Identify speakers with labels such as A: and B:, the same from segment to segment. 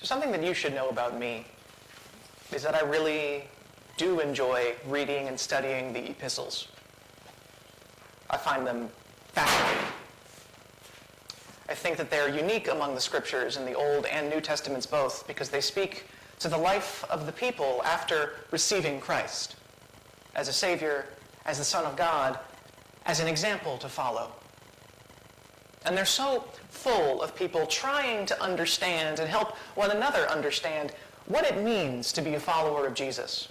A: Something that you should know about me is that I really do enjoy reading and studying the epistles. I find them fascinating. I think that they're unique among the scriptures in the Old and New Testaments both, because they speak to the life of the people after receiving Christ as a Savior, as the Son of God, as an example to follow. And they're so full of people trying to understand and help one another understand what it means to be a follower of Jesus.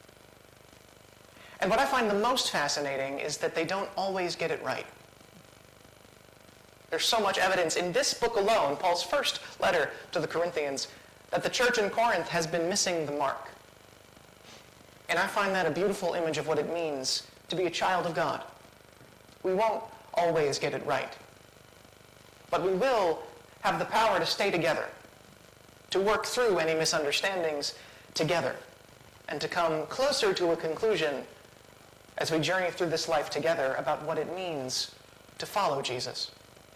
A: And what I find the most fascinating is that they don't always get it right. There's so much evidence in this book alone, Paul's first letter to the Corinthians, that the church in Corinth has been missing the mark. And I find that a beautiful image of what it means to be a child of God. We won't always get it right, but we will have the power to stay together, to work through any misunderstandings together, and to come closer to a conclusion as we journey through this life together about what it means to follow Jesus.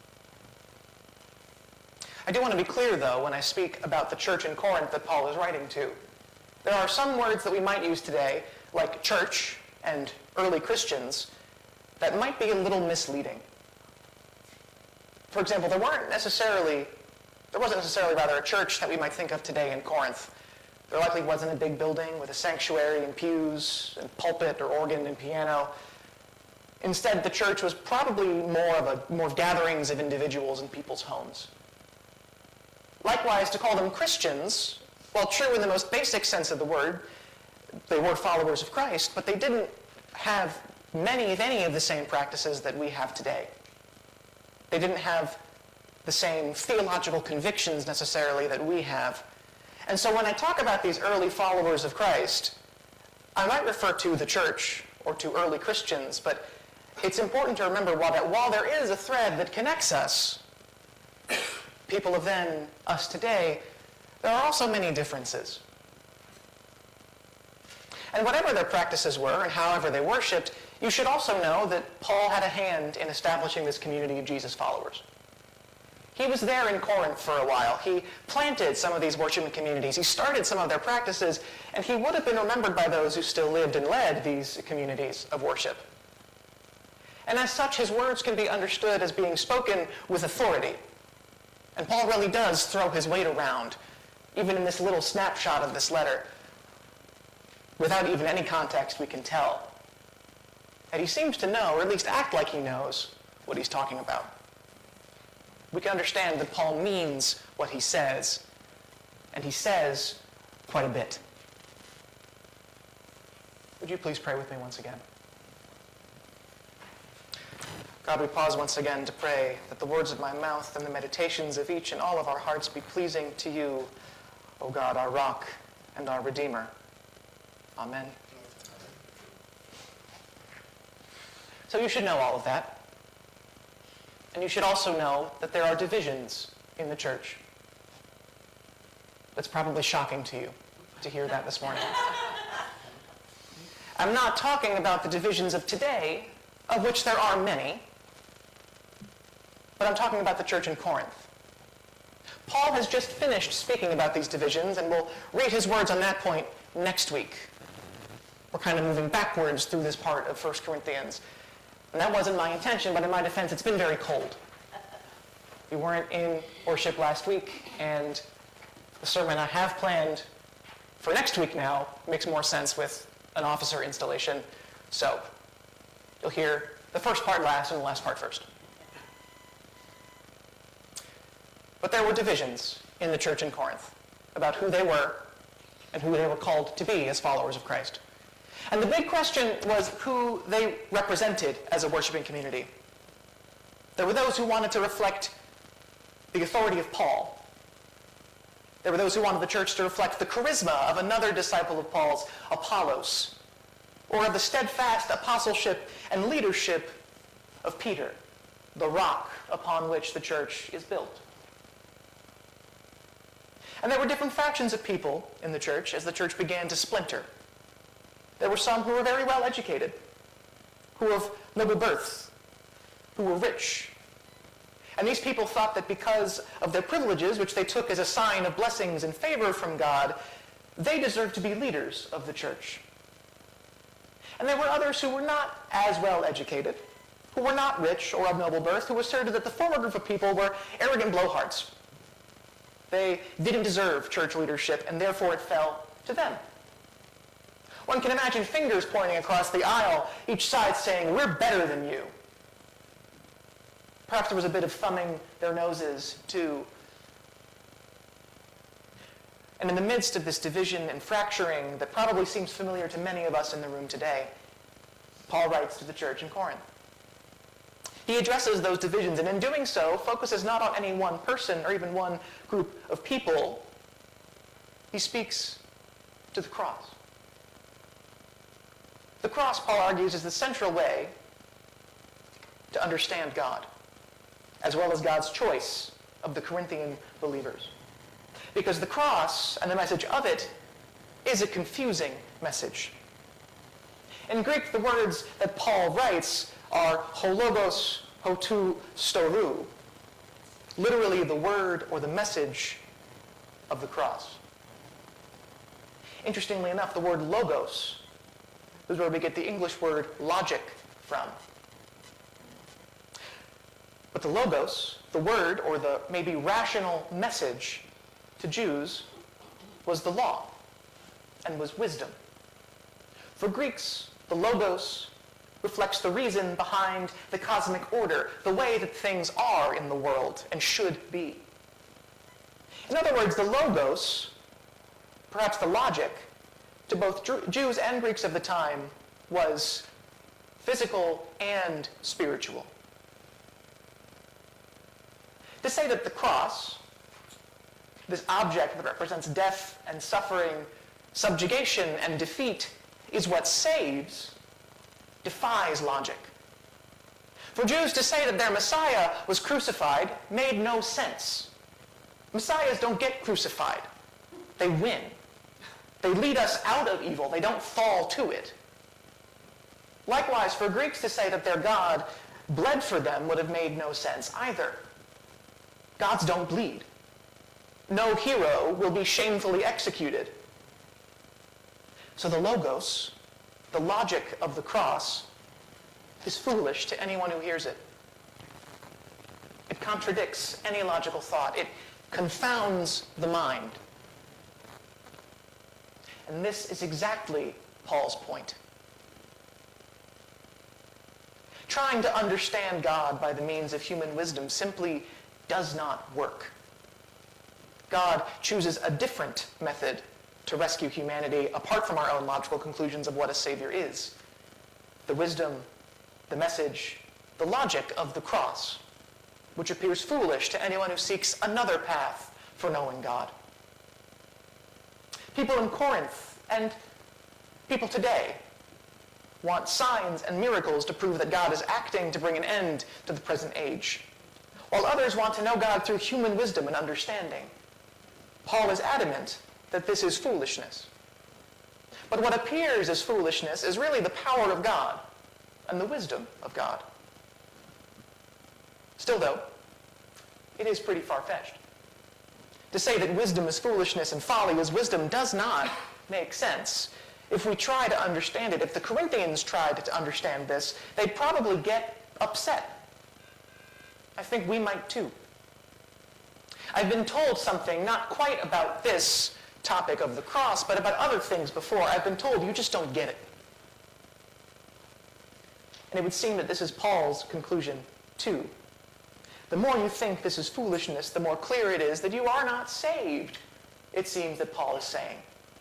A: I do want to be clear, though, when I speak about the church in Corinth that Paul is writing to. There are some words that we might use today, like church and early Christians, that might be a little misleading. For example, there wasn't necessarily a church that we might think of today in Corinth. There likely wasn't a big building with a sanctuary and pews and pulpit or organ and piano. Instead, the church was probably more gatherings of individuals in people's homes. Likewise, to call them Christians, while true in the most basic sense of the word, they were followers of Christ, but they didn't have many, if any, of the same practices that we have today. They didn't have the same theological convictions necessarily that we have. And so when I talk about these early followers of Christ, I might refer to the church or to early Christians, but it's important to remember that while there is a thread that connects us, people of then, us today, there are also many differences. And whatever their practices were and however they worshipped, you should also know that Paul had a hand in establishing this community of Jesus followers. He was there in Corinth for a while. He planted some of these worshiping communities. He started some of their practices, and he would have been remembered by those who still lived and led these communities of worship. And as such, his words can be understood as being spoken with authority. And Paul really does throw his weight around, even in this little snapshot of this letter. Without even any context, we can tell that he seems to know, or at least act like he knows, what he's talking about. We can understand that Paul means what he says, and he says quite a bit. Would you please pray with me once again? God, we pause once again to pray that the words of my mouth and the meditations of each and all of our hearts be pleasing to you, O God, our rock and our Redeemer. Amen. So you should know all of that. And you should also know that there are divisions in the church. That's probably shocking to you to hear that this morning. I'm not talking about the divisions of today, of which there are many, but I'm talking about the church in Corinth. Paul has just finished speaking about these divisions, and we'll read his words on that point next week. We're kind of moving backwards through this part of 1 Corinthians. And that wasn't my intention, but in my defense, it's been very cold. We weren't in worship last week, and the sermon I have planned for next week now makes more sense with an officer installation. So you'll hear the first part last and the last part first. But there were divisions in the church in Corinth about who they were and who they were called to be as followers of Christ. And the big question was who they represented as a worshiping community. There were those who wanted to reflect the authority of Paul. There were those who wanted the church to reflect the charisma of another disciple of Paul's, Apollos, or of the steadfast apostleship and leadership of Peter, the rock upon which the church is built. And there were different factions of people in the church as the church began to splinter. There were some who were very well educated, who were of noble birth, who were rich. And these people thought that because of their privileges, which they took as a sign of blessings and favor from God, they deserved to be leaders of the church. And there were others who were not as well educated, who were not rich or of noble birth, who asserted that the former group of people were arrogant blowhards. They didn't deserve church leadership, and therefore it fell to them. One can imagine fingers pointing across the aisle, each side saying, "We're better than you." Perhaps there was a bit of thumbing their noses, too. And in the midst of this division and fracturing that probably seems familiar to many of us in the room today, Paul writes to the church in Corinth. He addresses those divisions, and in doing so, focuses not on any one person or even one group of people. He speaks to the cross. The cross, Paul argues, is the central way to understand God, as well as God's choice of the Corinthian believers. Because the cross and the message of it is a confusing message. In Greek, the words that Paul writes are hologos hotu storou, literally the word or the message of the cross. Interestingly enough, the word logos is where we get the English word logic from. But the logos, the word or the maybe rational message to Jews, was the law and was wisdom. For Greeks, the logos reflects the reason behind the cosmic order, the way that things are in the world and should be. In other words, the logos, perhaps the logic, to both Jews and Greeks of the time was physical and spiritual. To say that the cross, this object that represents death and suffering, subjugation and defeat, is what saves, defies logic. For Jews to say that their Messiah was crucified made no sense. Messiahs don't get crucified. They win. They lead us out of evil. They don't fall to it. Likewise, for Greeks to say that their God bled for them would have made no sense either. Gods don't bleed. No hero will be shamefully executed. So the logos, the logic of the cross, is foolish to anyone who hears it. It contradicts any logical thought. It confounds the mind. And this is exactly Paul's point. Trying to understand God by the means of human wisdom simply does not work. God chooses a different method to rescue humanity apart from our own logical conclusions of what a Savior is. The wisdom, the message, the logic of the cross, which appears foolish to anyone who seeks another path for knowing God. People in Corinth and people today want signs and miracles to prove that God is acting to bring an end to the present age, while others want to know God through human wisdom and understanding. Paul is adamant that this is foolishness. But what appears as foolishness is really the power of God and the wisdom of God. Still, though, it is pretty far-fetched. To say that wisdom is foolishness and folly is wisdom does not make sense. If we try to understand it, if the Corinthians tried to understand this, they'd probably get upset. I think we might too. I've been told something not quite about this topic of the cross, but about other things before. I've been told you just don't get it. And it would seem that this is Paul's conclusion too. The more you think this is foolishness, the more clear it is that you are not saved, it seems that Paul is saying.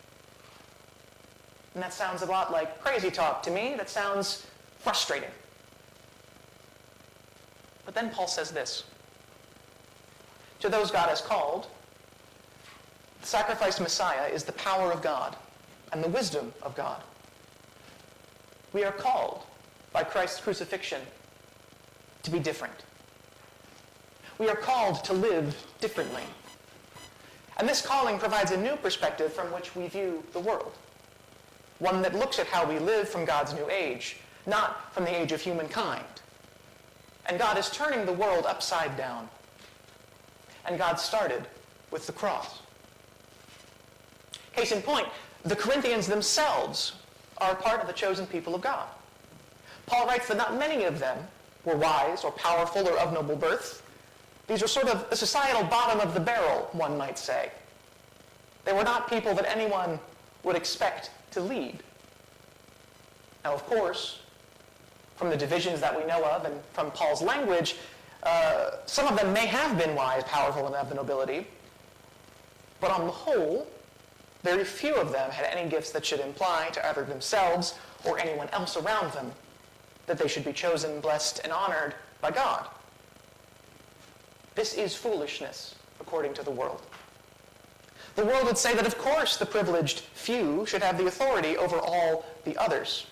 A: And that sounds a lot like crazy talk to me. That sounds frustrating. But then Paul says this. To those God has called, the sacrificed Messiah is the power of God and the wisdom of God. We are called by Christ's crucifixion to be different. We are called to live differently. And this calling provides a new perspective from which we view the world. One that looks at how we live from God's new age, not from the age of humankind. And God is turning the world upside down. And God started with the cross. Case in point, the Corinthians themselves are a part of the chosen people of God. Paul writes that not many of them were wise or powerful or of noble birth. These were sort of the societal bottom of the barrel, one might say. They were not people that anyone would expect to lead. Now, of course, from the divisions that we know of and from Paul's language, some of them may have been wise, powerful, and of the nobility, but on the whole, very few of them had any gifts that should imply to either themselves or anyone else around them that they should be chosen, blessed, and honored by God. This is foolishness, according to the world. The world would say that, of course, the privileged few should have the authority over all the others.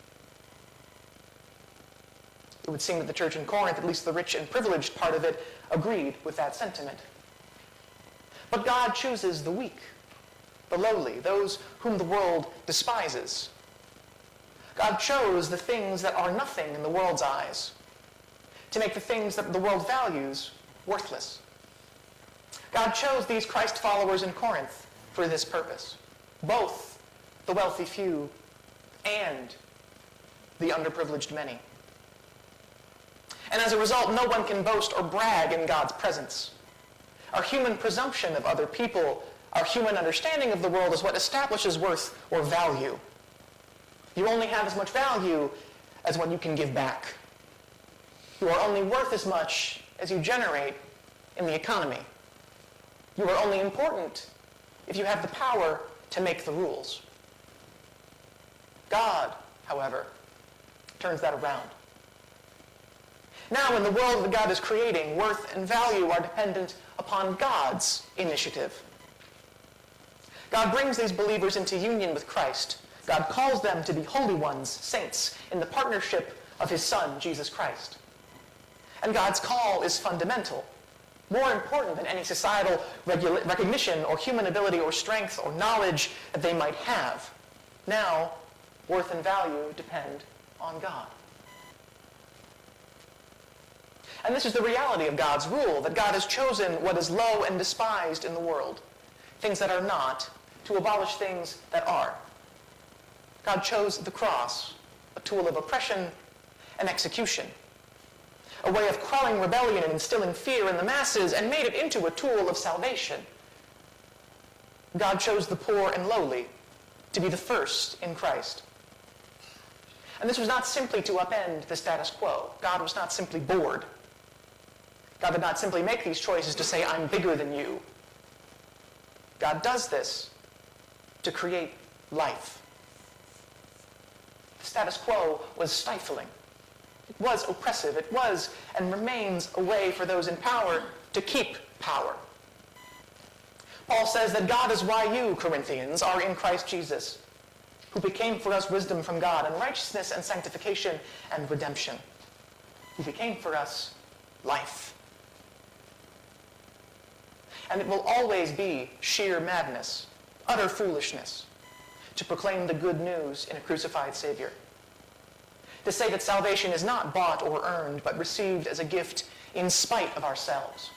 A: It would seem that the church in Corinth, at least the rich and privileged part of it, agreed with that sentiment. But God chooses the weak, the lowly, those whom the world despises. God chose the things that are nothing in the world's eyes to make the things that the world values worthless. God chose these Christ followers in Corinth for this purpose, both the wealthy few and the underprivileged many. And as a result, no one can boast or brag in God's presence. Our human presumption of other people, our human understanding of the world is what establishes worth or value. You only have as much value as what you can give back. You are only worth as much as you generate in the economy. You are only important if you have the power to make the rules. God, however, turns that around. Now, in the world that God is creating, worth and value are dependent upon God's initiative. God brings these believers into union with Christ. God calls them to be holy ones, saints, in the partnership of his Son, Jesus Christ. And God's call is fundamental, more important than any societal recognition or human ability or strength or knowledge that they might have. Now, worth and value depend on God. And this is the reality of God's rule, that God has chosen what is low and despised in the world, things that are not, to abolish things that are. God chose the cross, a tool of oppression and execution, a way of quelling rebellion and instilling fear in the masses, and made it into a tool of salvation. God chose the poor and lowly to be the first in Christ. And this was not simply to upend the status quo. God was not simply bored. God did not simply make these choices to say, I'm bigger than you. God does this to create life. The status quo was stifling. It was oppressive. It was and remains a way for those in power to keep power. Paul says that God is why you, Corinthians, are in Christ Jesus, who became for us wisdom from God and righteousness and sanctification and redemption, who became for us life. And it will always be sheer madness, utter foolishness, to proclaim the good news in a crucified Savior. To say that salvation is not bought or earned, but received as a gift in spite of ourselves.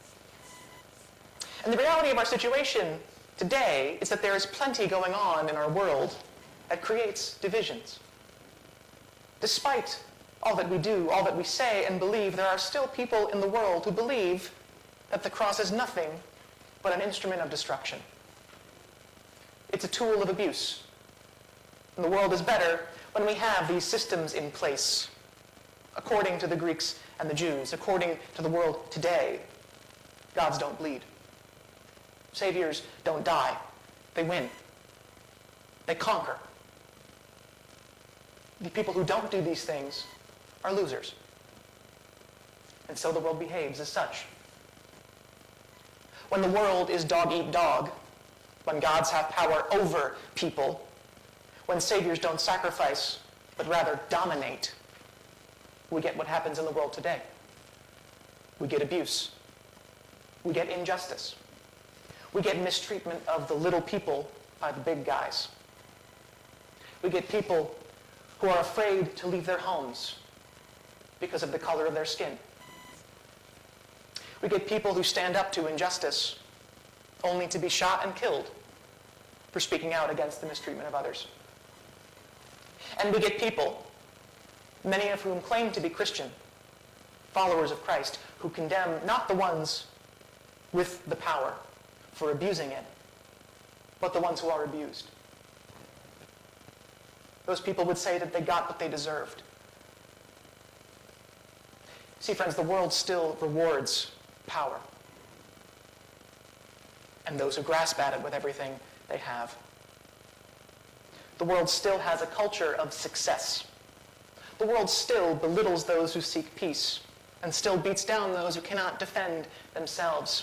A: And the reality of our situation today is that there is plenty going on in our world that creates divisions. Despite all that we do, all that we say and believe, there are still people in the world who believe that the cross is nothing but an instrument of destruction. It's a tool of abuse. And the world is better when we have these systems in place. According to the Greeks and the Jews, according to the world today, gods don't bleed. Saviors don't die. They win. They conquer. The people who don't do these things are losers. And so the world behaves as such. When the world is dog-eat-dog, when gods have power over people, when saviors don't sacrifice, but rather dominate, we get what happens in the world today. We get abuse. We get injustice. We get mistreatment of the little people by the big guys. We get people who are afraid to leave their homes because of the color of their skin. We get people who stand up to injustice only to be shot and killed for speaking out against the mistreatment of others. And we get people, many of whom claim to be Christian, followers of Christ, who condemn not the ones with the power for abusing it, but the ones who are abused. Those people would say that they got what they deserved. See, friends, the world still rewards power, and those who grasp at it with everything they have. The world still has a culture of success. The world still belittles those who seek peace and still beats down those who cannot defend themselves.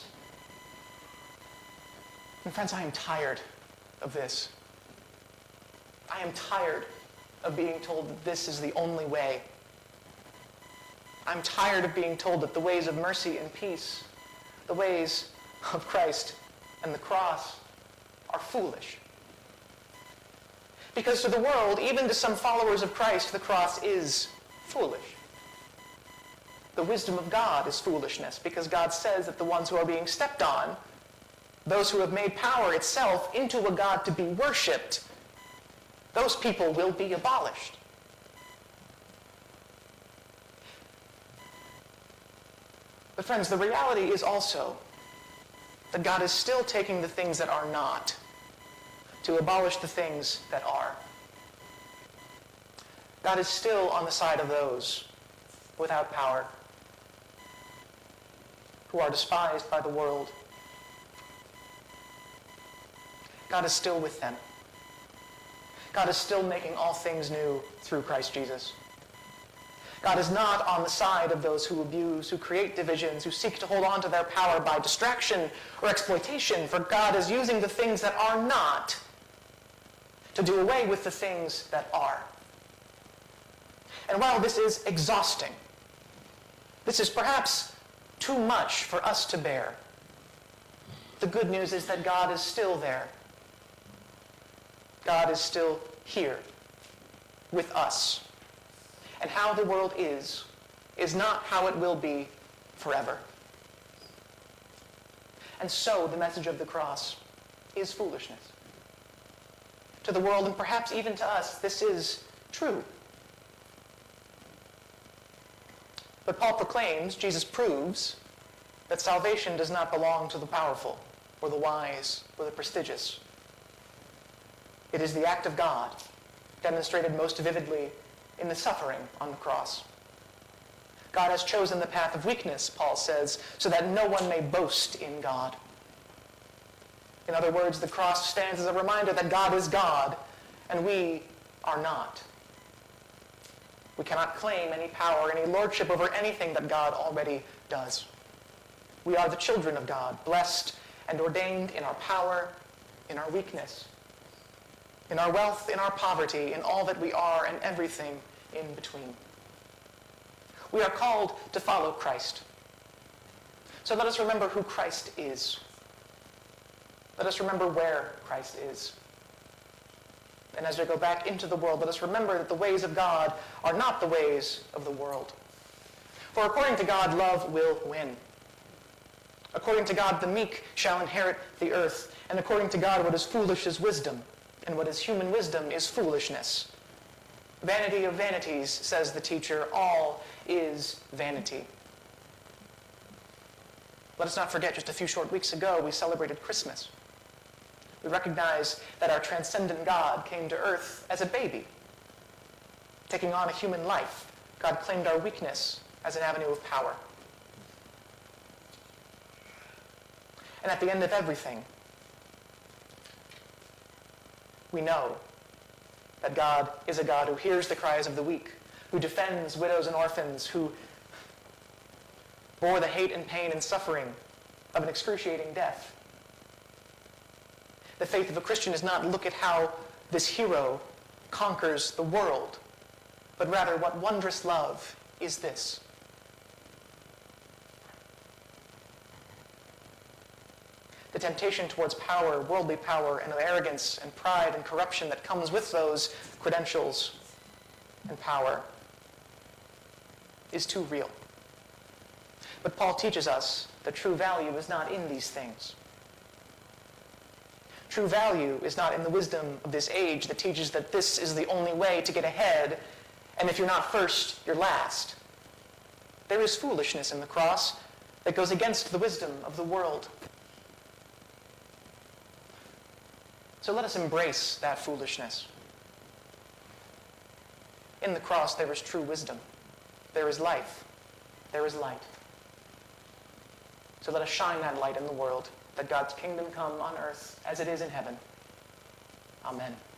A: And friends, I am tired of this. I am tired of being told that this is the only way. I'm tired of being told that the ways of mercy and peace, the ways of Christ and the cross, are foolish. Because to the world, even to some followers of Christ, the cross is foolish. The wisdom of God is foolishness, because God says that the ones who are being stepped on, those who have made power itself into a God to be worshipped, those people will be abolished. But friends, the reality is also that God is still taking the things that are not to abolish the things that are. God is still on the side of those without power, who are despised by the world. God is still with them. God is still making all things new through Christ Jesus. God is not on the side of those who abuse, who create divisions, who seek to hold on to their power by distraction or exploitation, for God is using the things that are not to do away with the things that are. And while this is exhausting, this is perhaps too much for us to bear, the good news is that God is still there. God is still here with us. And how the world is not how it will be forever. And so the message of the cross is foolishness. To the world, and perhaps even to us, this is true. But Paul proclaims, Jesus proves, that salvation does not belong to the powerful, or the wise, or the prestigious. It is the act of God, demonstrated most vividly in the suffering on the cross. God has chosen the path of weakness, Paul says, so that no one may boast in God. In other words, the cross stands as a reminder that God is God, and we are not. We cannot claim any power, any lordship over anything that God already does. We are the children of God, blessed and ordained in our power, in our weakness, in our wealth, in our poverty, in all that we are, and everything in between. We are called to follow Christ. So let us remember who Christ is. Let us remember where Christ is. And as we go back into the world, let us remember that the ways of God are not the ways of the world. For according to God, love will win. According to God, the meek shall inherit the earth. And according to God, what is foolish is wisdom, and what is human wisdom is foolishness. Vanity of vanities, says the teacher, all is vanity. Let us not forget, just a few short weeks ago, we celebrated Christmas. We recognize that our transcendent God came to earth as a baby, taking on a human life. God claimed our weakness as an avenue of power. And at the end of everything, we know that God is a God who hears the cries of the weak, who defends widows and orphans, who bore the hate and pain and suffering of an excruciating death. The faith of a Christian is not look at how this hero conquers the world, but rather what wondrous love is this. The temptation towards power, worldly power, and arrogance and pride and corruption that comes with those credentials and power is too real. But Paul teaches us that true value is not in these things. True value is not in the wisdom of this age that teaches that this is the only way to get ahead, and if you're not first, you're last. There is foolishness in the cross that goes against the wisdom of the world. So let us embrace that foolishness. In the cross, there is true wisdom. There is life. There is light. So let us shine that light in the world, that God's kingdom come on earth as it is in heaven. Amen.